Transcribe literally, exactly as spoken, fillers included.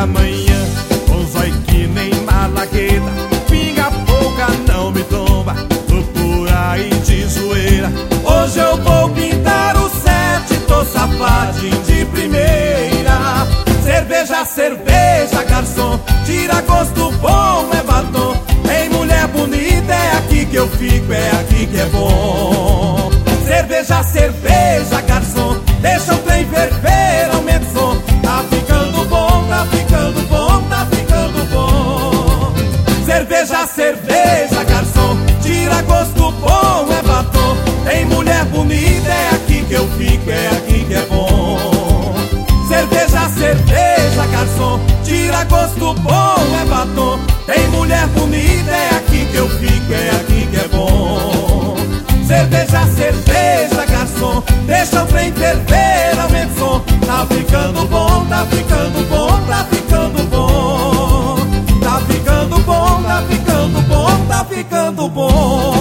da manhã, com zóio que nem malagueta, pinga pouca não me tomba, tô por aí de zoeira. Hoje eu vou pintar o sete, tô safadinho de primeira. Cerveja, cerveja, garçom, tira gosto bom, é batom. Tem mulher bonita, é aqui que eu fico, é aqui que é bom. Cerveja, cerveja, garçom, deixa o trem ferver, aumenta o som. Tá ficando bom, tá ficando bom, tá ficando bom. Cerveja, cerveja, garçom, tira gosto bom, é batom. Tem mulher bonita, é aqui que eu fico, é aqui que é bom. Cerveja, cerveja, garçom, tira gosto bom, é batom. Tem mulher bonita, é aqui que eu fico, é aqui que é bom. Cerveja, cerveja, garçom, deixa o trem ferver, aumenta o som. Tá ficando bom, tá ficando bom, tá ficando bom. Tá ficando bom, tá ficando bom, tá ficando bom.